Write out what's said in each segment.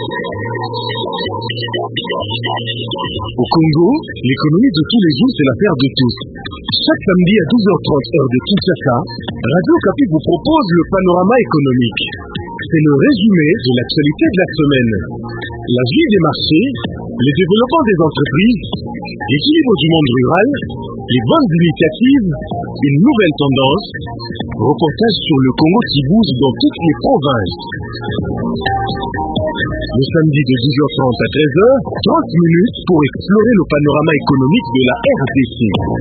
Au Congo, l'économie de tous les jours, c'est l'affaire de tous. Chaque samedi à 12h30 heure de Kinshasa, Radio Okapi vous propose le panorama économique. C'est le résumé de l'actualité de la semaine. La vie des marchés, le développement des entreprises, l'équilibre du monde rural, les bonnes initiatives, une nouvelle tendance, reportage sur le Congo qui bouge dans toutes les provinces. Le samedi de 12h30 à 13h, 30 minutes pour explorer le panorama économique de la RDC.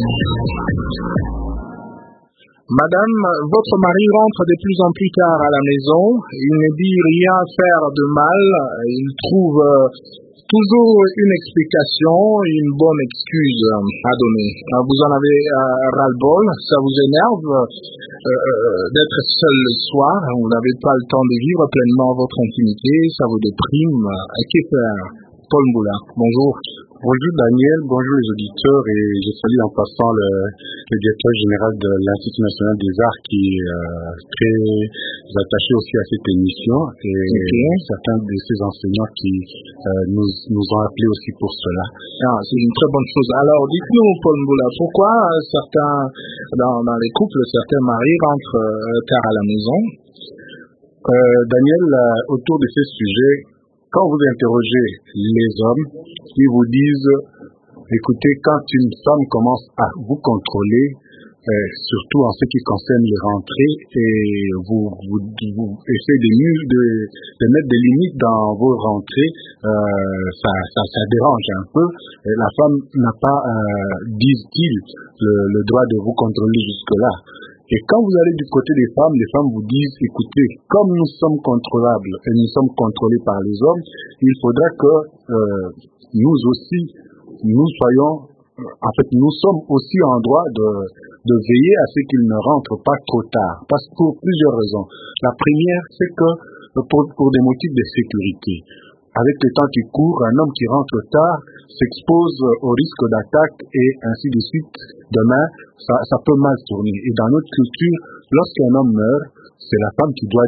Madame, votre mari rentre de plus en plus tard à la maison. Il ne dit rien faire de mal. Il trouve toujours une explication, une bonne excuse à donner. Vous en avez ras-le-bol, ça vous énerve d'être seul le soir. Vous n'avez pas le temps de vivre pleinement votre intimité, ça vous déprime. Que faire? Paul Mboula, bonjour. Bonjour Daniel, bonjour les auditeurs et je salue en passant le directeur général de l'Institut national des arts qui est très attaché aussi à cette émission et certains de ses enseignants qui nous ont appelés aussi pour cela. C'est une très bonne chose. Alors dites-nous Paul Mboula, pourquoi certains, dans les couples, certains maris rentrent tard à la maison? Daniel, autour de ces sujets, quand vous interrogez les hommes, ils vous disent, écoutez, quand une femme commence à vous contrôler, surtout en ce qui concerne les rentrées, et vous essayez de mettre des limites dans vos rentrées, ça dérange un peu. La femme n'a pas, disent-ils, le droit de vous contrôler jusque-là. Et quand vous allez du côté des femmes, les femmes vous disent, écoutez, comme nous sommes contrôlables et nous sommes contrôlés par les hommes, il faudra que nous aussi, nous sommes aussi en droit de veiller à ce qu'ils ne rentrent pas trop tard. Parce que pour plusieurs raisons. La première, c'est que pour des motifs de sécurité. Avec le temps qui court, un homme qui rentre tard s'expose au risque d'attaque et ainsi de suite. Demain, ça peut mal tourner. Et dans notre culture, lorsqu'un homme meurt, c'est la femme qui doit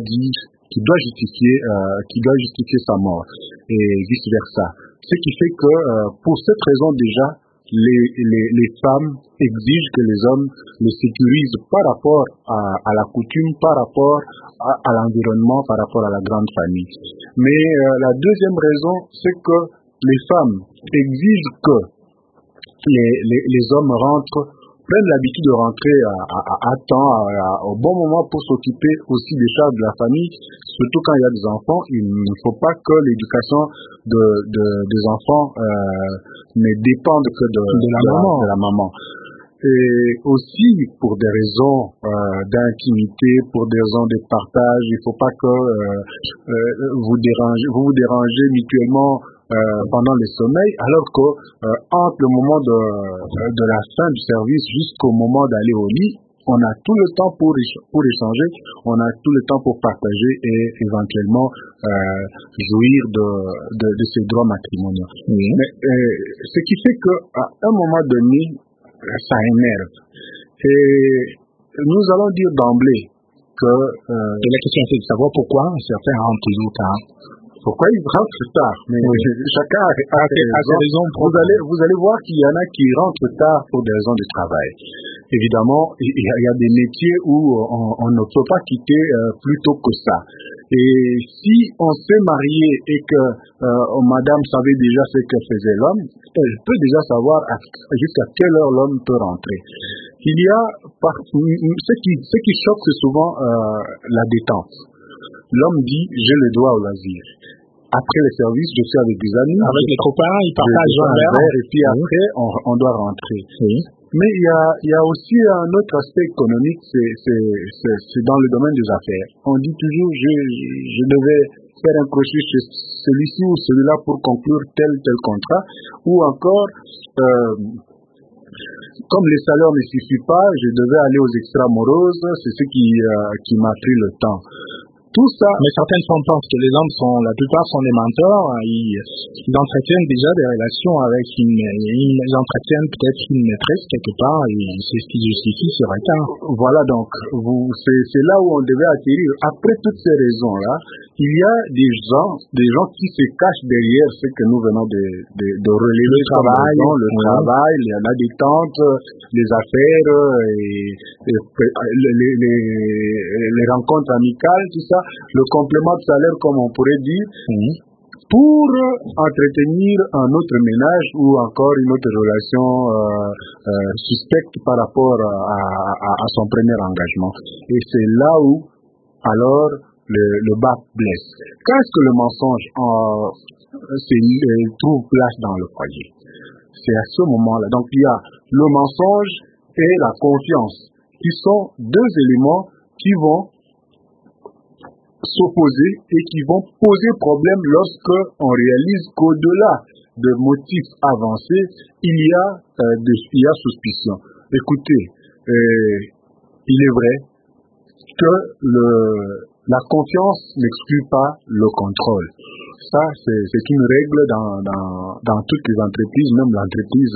justifier sa mort et vice versa. Ce qui fait que pour cette raison déjà, les femmes exigent que les hommes les sécurisent par rapport à la coutume, par rapport à l'environnement, par rapport à la grande famille. Mais la deuxième raison, c'est que les femmes exigent que les hommes prennent l'habitude de rentrer à temps, au bon moment pour s'occuper aussi des charges de la famille, surtout quand il y a des enfants. Il ne faut pas que l'éducation des enfants ne dépende que de la maman. Et aussi pour des raisons d'intimité, pour des raisons de partage, il ne faut pas que vous vous dérangez mutuellement pendant le sommeil, alors que entre le moment de la fin du service jusqu'au moment d'aller au lit, on a tout le temps pour échanger, on a tout le temps pour partager et éventuellement jouir de ces droits matrimoniaux. Mais ce qui fait qu'à un moment donné, ça énerve. Et nous allons dire d'emblée que la question c'est de savoir pourquoi certains rentrent toujours tard. Pourquoi ils rentrent tard? Mais chacun a ses raisons. Vous allez voir qu'il y en a qui rentrent tard pour des raisons de travail. Évidemment, il y a des métiers où on ne peut pas quitter plus tôt que ça. Et si on s'est marié et que madame savait déjà ce que faisait l'homme, elle peut déjà savoir jusqu'à quelle heure l'homme peut rentrer. Il y a ce qui choque, c'est souvent la détente. L'homme dit, j'ai le droit au loisir. Après le service, je suis avec des amis. Avec les copains, ils partagent un verre. Et puis après, on doit rentrer. Mais il y a aussi un autre aspect économique, c'est dans le domaine des affaires. On dit toujours, je devais faire un crochet chez celui-ci ou celui-là pour conclure tel contrat. Ou encore, comme les salaires ne suffisent pas, je devais aller aux extramoroses, c'est ce qui m'a pris le temps. Tout ça. Mais certaines femmes pensent que les hommes la plupart sont des mentors, ils entretiennent déjà des relations avec ils entretiennent peut-être une maîtresse quelque part, et c'est ce qui justifie ce retard. Voilà, donc, c'est là où on devait atterrir. Après toutes ces raisons-là, il y a des gens qui se cachent derrière ce que nous venons de relever, le travail, la détente, les affaires, les rencontres amicales, tout ça, le complément de salaire, comme on pourrait dire, pour entretenir un autre ménage ou encore une autre relation suspecte par rapport à son premier engagement. Et c'est là où, alors, le bas blesse. Quand est-ce que le mensonge trouve place dans le foyer? C'est à ce moment-là. Donc, il y a le mensonge et la confiance, qui sont deux éléments qui vont s'opposer et qui vont poser problème lorsque on réalise qu'au-delà de motifs avancés, il y a suspicion. Écoutez, il est vrai que la confiance n'exclut pas le contrôle. Ça, c'est une règle dans toutes les entreprises, même l'entreprise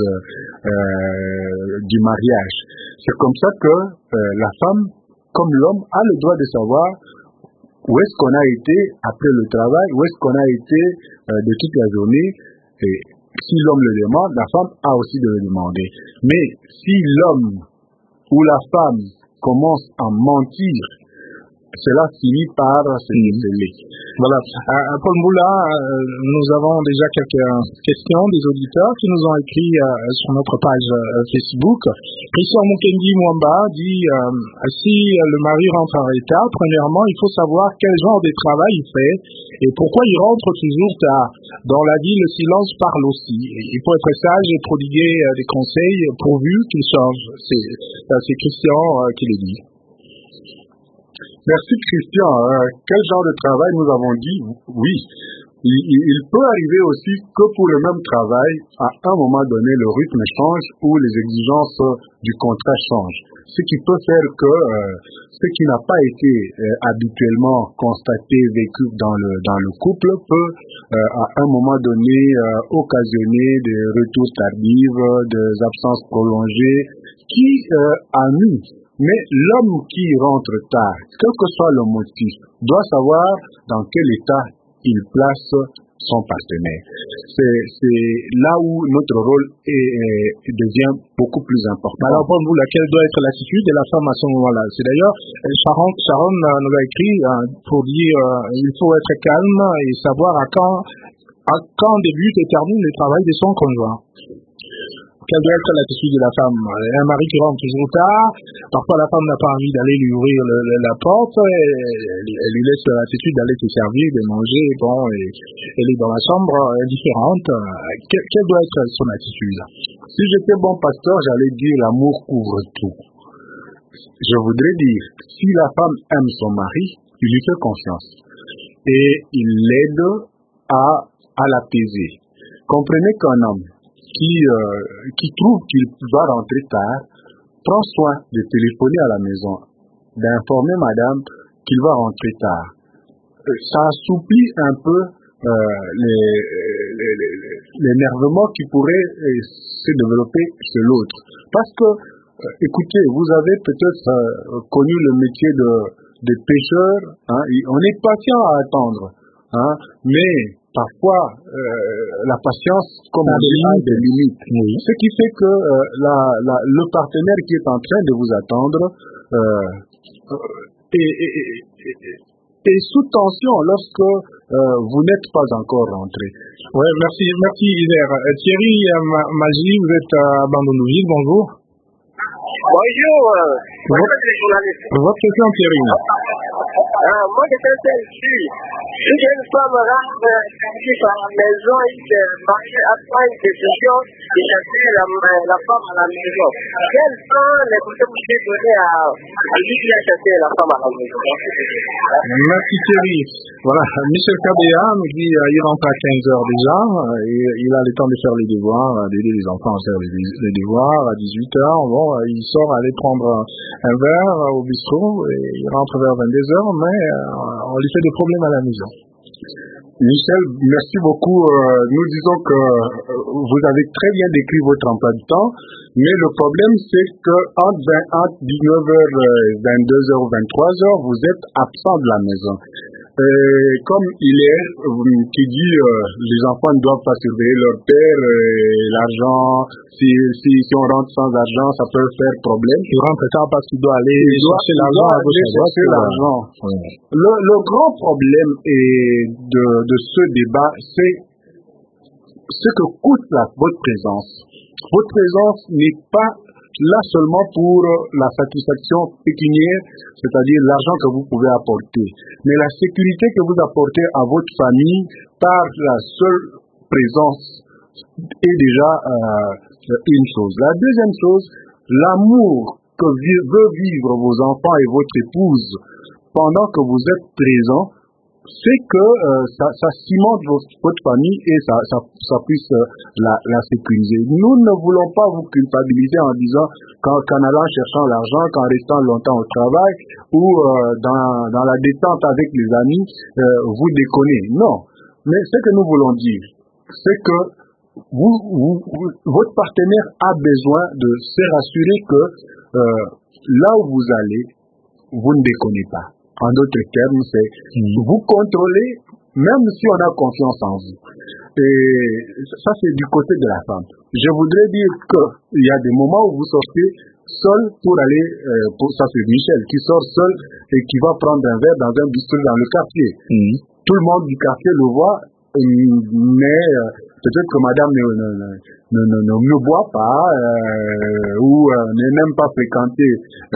du mariage. C'est comme ça que la femme, comme l'homme, a le droit de savoir où est-ce qu'on a été après le travail, où est-ce qu'on a été de toute la journée. Et si l'homme le demande, la femme a aussi de le demander. Mais si l'homme ou la femme commence à mentir, cela finit par se déceler. Voilà. Paul Mboula, nous avons déjà quelques questions des auditeurs qui nous ont écrit sur notre page Facebook. Christian Mukendi Mwamba dit si le mari rentre en retard, premièrement, il faut savoir quel genre de travail il fait et pourquoi il rentre toujours tard. Dans la vie, le silence parle aussi. Il faut être sage et prodiguer des conseils pourvu qu'il change. C'est Christian qui le dit. Merci Christian. Quel genre de travail nous avons dit? Oui. Il peut arriver aussi que pour le même travail, à un moment donné, le rythme change ou les exigences du contrat changent. Ce qui peut faire que ce qui n'a pas été habituellement constaté, vécu dans le couple peut à un moment donné occasionner des retours tardifs, des absences prolongées qui annuent. Mais l'homme qui rentre tard, quel que soit le motif, doit savoir dans quel état il place son partenaire. C'est là où notre rôle devient beaucoup plus important. Alors pour vous, quelle doit être l'attitude de la femme à ce moment-là? C'est d'ailleurs, Sharon nous a écrit pour dire il faut être calme et savoir à quand débute et termine le travail de son conjoint. Quelle doit être l'attitude de la femme? Un mari qui rentre toujours tard, parfois la femme n'a pas envie d'aller lui ouvrir la porte, elle lui laisse l'attitude d'aller se servir, de manger, bon, et elle est dans la chambre indifférente. Quelle doit être son attitude? Si j'étais bon pasteur, j'allais dire l'amour couvre tout. Je voudrais dire, si la femme aime son mari, il lui fait confiance et il l'aide à l'apaiser. Comprenez qu'un homme qui trouve qu'il va rentrer tard, prend soin de téléphoner à la maison, d'informer madame qu'il va rentrer tard. Ça assouplit un peu l'énervement qui pourrait se développer chez l'autre. Parce que, écoutez, vous avez peut-être connu le métier de pêcheur, hein, on est patient à attendre, hein, mais parfois, la patience, comme on dit, a des limites. Oui. Ce qui fait que le partenaire qui est en train de vous attendre est sous tension lorsque vous n'êtes pas encore rentré. Oui, merci Hilaire. Thierry Magie, vous êtes à Bandonville, bonjour. Bonjour, les journalistes. Votre question, Thierry. Moi, je suis ici. Si une femme rentre samedi à la maison, il marié après une décision de chasser la femme à la maison. Quelles sont les possibilités données à lui qui a chassé la femme à la maison? Merci Thierry. Voilà, Michel Kabea nous dit il rentre à 15h déjà, il a le temps de faire les devoirs, d'aider les enfants à faire les devoirs à 18h. Bon, il sort aller prendre un verre au bistrot et il rentre vers 22h, mais on lui fait des problèmes à la maison. Michel, merci beaucoup. Nous disons que vous avez très bien décrit votre emploi du temps, mais le problème c'est que entre 19h, 22h ou 23h, vous êtes absent de la maison. comme il est qui dit les enfants ne doivent pas surveiller leur père, l'argent, si on rentre sans argent, ça peut faire problème. Il rentre tard parce qu'il doit aller chercher l'argent à gauche à droite. Le grand problème de ce débat, c'est ce que coûte votre présence. Votre présence n'est pas là seulement pour la satisfaction pécuniaire, c'est-à-dire l'argent que vous pouvez apporter, mais la sécurité que vous apportez à votre famille par la seule présence est déjà une chose. La deuxième chose, l'amour que veut vivre vos enfants et votre épouse pendant que vous êtes présent, c'est que ça cimente votre famille et ça puisse la sécuriser. Nous ne voulons pas vous culpabiliser en disant qu'en allant cherchant l'argent, qu'en restant longtemps au travail ou dans la détente avec les amis, vous déconnez. Non. Mais ce que nous voulons dire, c'est que votre partenaire a besoin de se rassurer que là où vous allez, vous ne déconnez pas. En d'autres termes, c'est vous contrôlez, même si on a confiance en vous. Et ça, c'est du côté de la femme. Je voudrais dire qu'il y a des moments où vous sortez seul pour aller, ça c'est Michel, qui sort seul et qui va prendre un verre dans un bistrot dans le quartier. Tout le monde du quartier le voit, mais peut-être que madame ne boit pas ou n'est même pas fréquenté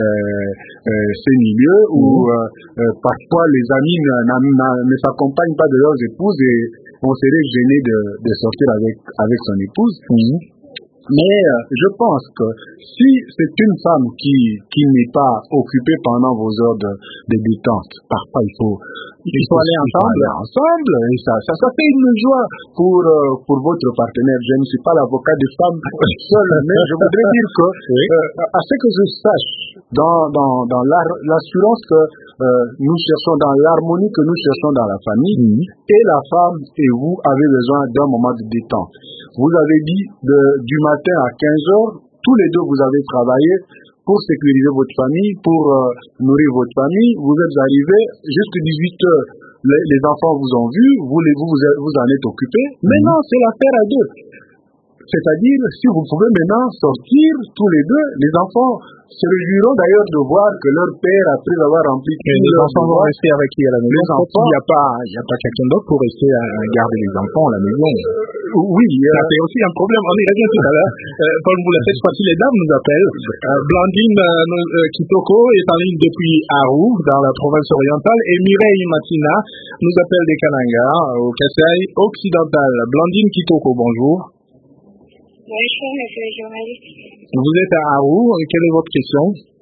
ces milieux ou parfois les amis ne s'accompagnent pas de leurs épouses et on serait gêné de sortir avec son épouse. Mais je pense que si c'est une femme qui n'est pas occupée pendant vos heures de détente, parfois il faut aller ensemble et ça fait une joie pour votre partenaire. Je ne suis pas l'avocat des femmes seul, mais je voudrais dire que à ce que je sache dans l'assurance que nous cherchons, dans l'harmonie que nous cherchons dans la famille, et la femme et vous avez besoin d'un moment de détente. Vous avez dit du matin à 15h, tous les deux vous avez travaillé pour sécuriser votre famille, pour nourrir votre famille. Vous êtes arrivés jusqu'à 18h, les enfants vous ont vu, vous en êtes occupés. Maintenant, c'est l'affaire à deux. C'est-à-dire, si vous pouvez maintenant sortir tous les deux, les enfants se réjouiront d'ailleurs de voir que leur père, après avoir rempli les enfants vont rester avec qui à la maison? Les enfants, il n'y a pas quelqu'un d'autre pour rester à garder les enfants à la maison. Oui, ça fait aussi un problème. On y revient tout à l'heure. Paul Mboula, cette fois-ci, les dames nous appellent. Blandine Kitoko est en ligne depuis Arou, dans la province orientale, et Mireille Matina nous appelle des Kananga, au Kasaï occidental. Blandine Kitoko, bonjour. Bonjour, monsieur le journaliste. Vous êtes à Arou, quelle est votre question?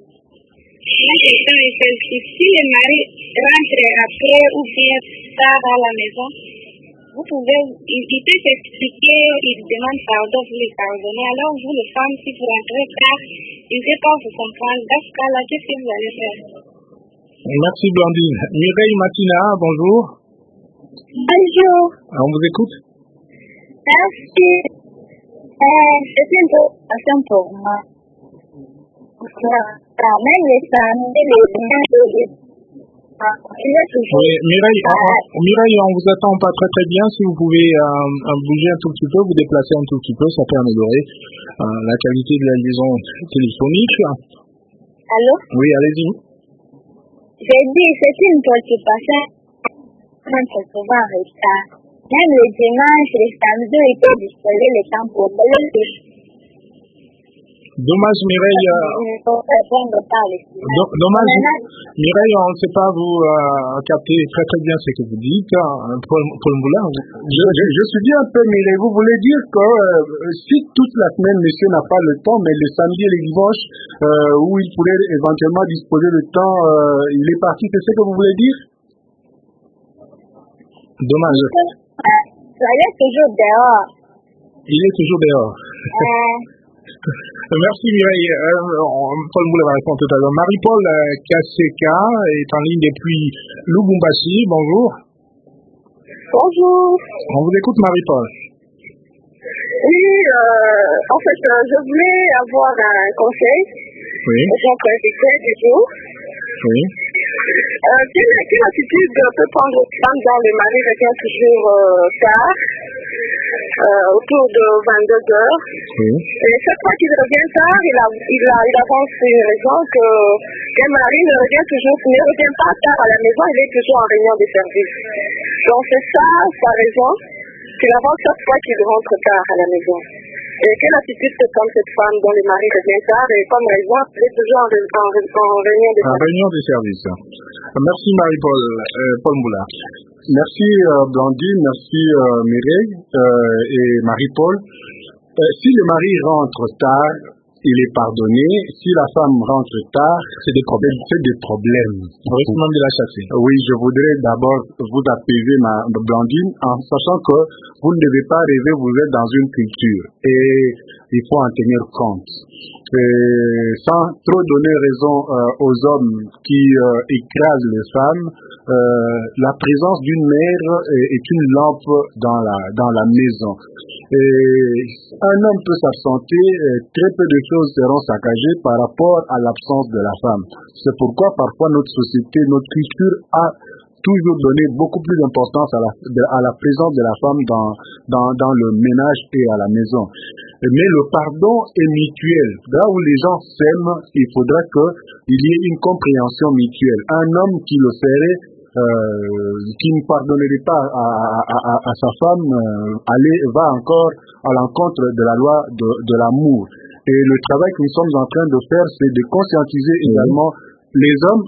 Ma question est celle-ci. Si le mari rentre après ou bien tard à la maison, il peut s'expliquer, il demande pardon, vous les pardonnez. Alors vous, les femmes, si vous rentrez tard, il ne peut pas vous comprendre. Dans ce cas-là, qu'est-ce que vous allez faire? Merci Blandine. Mireille Matina, bonjour. Bonjour. On vous écoute? Merci. C'est une préoccupation pour moi. Quand même les familles, oui, Mireille, on vous attend pas très très bien. Si vous pouvez bouger un tout petit peu, vous déplacer un tout petit peu, ça peut améliorer la qualité de la liaison téléphonique. Allô? Oui, allez-y. J'ai dit, c'est une préoccupation quand c'est souvent en retard. Même le dimanche, les samedis étaient disposés le temps pour Dommage Mireille. Dommage Mireille, on ne sait pas vous capter très très bien ce que vous dites. Paul Mboula. Je suis bien un peu Mireille. Vous voulez dire que si toute la semaine monsieur n'a pas le temps, mais le samedi et le dimanche où il pourrait éventuellement disposer de temps, il est parti. C'est ce que vous voulez dire? Dommage. Il est toujours dehors. Il est toujours dehors. Merci Mireille. Paul Mboula va répondre tout à l'heure. Marie-Paul Kaseka est en ligne depuis Lubumbashi. Bonjour. Bonjour. On vous écoute Marie-Paul. Oui, en fait, je voulais avoir un conseil. Oui. Donc, du jour. Oui. Quelle attitude peut prendre une femme dont le mari revient toujours tard, autour de 22 heures? Et chaque fois qu'il revient tard, il avance une raison que le mari ne revient pas tard à la maison, il est toujours en réunion de service. Donc c'est ça sa raison, qu'il avance chaque fois qu'il rentre tard à la maison. Et quelle attitude peut prendre cette femme dont le mari revient tard et comme raison, il est toujours en réunion de service? En réunion de service. Merci Marie-Paul, Paul Moula. Merci Blandine, merci Mireille et Marie-Paul. Si le mari rentre tard, il est pardonné. Si la femme rentre tard, c'est des problèmes. Heureusement de la chasser. Oui, je voudrais d'abord vous apaiser, Blandine, en sachant que vous ne devez pas rêver, vous êtes dans une culture et il faut en tenir compte. Et sans trop donner raison aux hommes qui écrasent les femmes, la présence d'une mère est une lampe dans la maison. Et un homme peut s'absenter, très peu de choses seront saccagées par rapport à l'absence de la femme. C'est pourquoi parfois notre société, notre culture a toujours donné beaucoup plus d'importance à la présence de la femme dans le ménage et à la maison. Mais le pardon est mutuel. Là où les gens s'aiment, il faudra qu'il y ait une compréhension mutuelle. Un homme qui le ferait, qui ne pardonnerait pas à sa femme, va encore à l'encontre de la loi de l'amour. Et le travail que nous sommes en train de faire, c'est de conscientiser également les hommes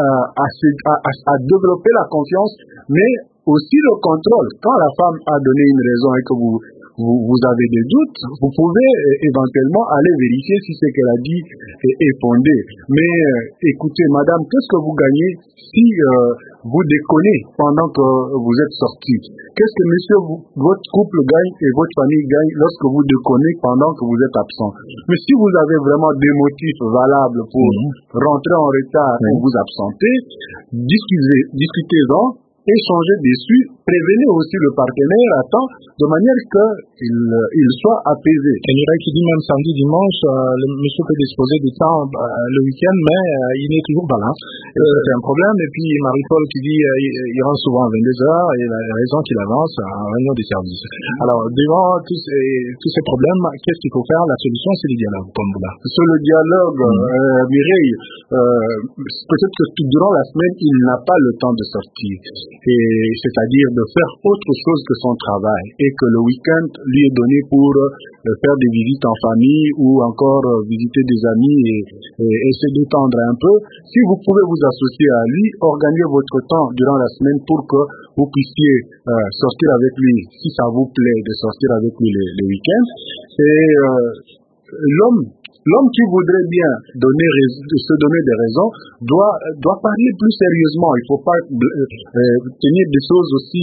à développer la confiance, mais aussi le contrôle. Quand la femme a donné une raison et que vous avez des doutes, vous pouvez éventuellement aller vérifier si ce qu'elle a dit est fondé. Mais écoutez, madame, qu'est-ce que vous gagnez si vous déconnez pendant que vous êtes sorti? Qu'est-ce que monsieur, votre couple gagne et votre famille gagne lorsque vous déconnez pendant que vous êtes absent? Mais si vous avez vraiment des motifs valables pour rentrer en retard et vous absenter, discutez-en. Échanger dessus, prévenez aussi le partenaire à temps, de manière qu'il soit apaisé. Et Mireille qui dit même samedi, dimanche, le monsieur peut disposer du temps le week-end, mais il n'est toujours pas là. C'est un problème. Et puis Marie-Paul qui dit il rentre souvent à 22 heures et il a raison qu'il avance en réunion des services. Alors, devant tous ces problèmes, qu'est-ce qu'il faut faire? La solution, c'est le dialogue, comme vous là. Sur le dialogue, Mireille, peut-être que durant la semaine, il n'a pas le temps de sortir. Et c'est-à-dire de faire autre chose que son travail et que le week-end lui est donné pour faire des visites en famille ou encore visiter des amis et se détendre un peu. Si vous pouvez vous associer à lui, organisez votre temps durant la semaine pour que vous puissiez sortir avec lui, si ça vous plaît de sortir avec lui le week-end. Et l'homme qui voudrait bien se donner des raisons doit parler plus sérieusement. Il ne faut pas tenir des choses aussi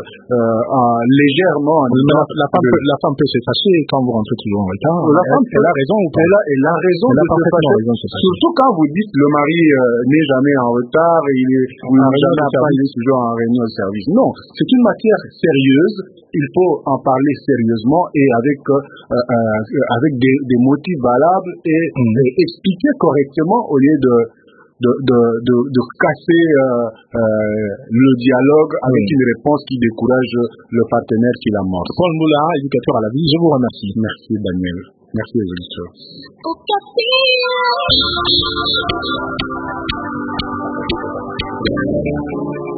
légèrement. La femme peut se fâcher quand vous rentrez toujours en retard. Elle a raison ou pas? Elle a raison de se fâcher. Surtout quand vous dites le mari n'est jamais en retard, il est toujours en réunion de service. Non, c'est une matière sérieuse. Il faut en parler sérieusement et avec des motifs valables et expliquer correctement au lieu de casser le dialogue avec une réponse qui décourage le partenaire qui l'amorce. Paul Moula, éducateur à la vie, je vous remercie. Merci Daniel. Merci les auditeurs.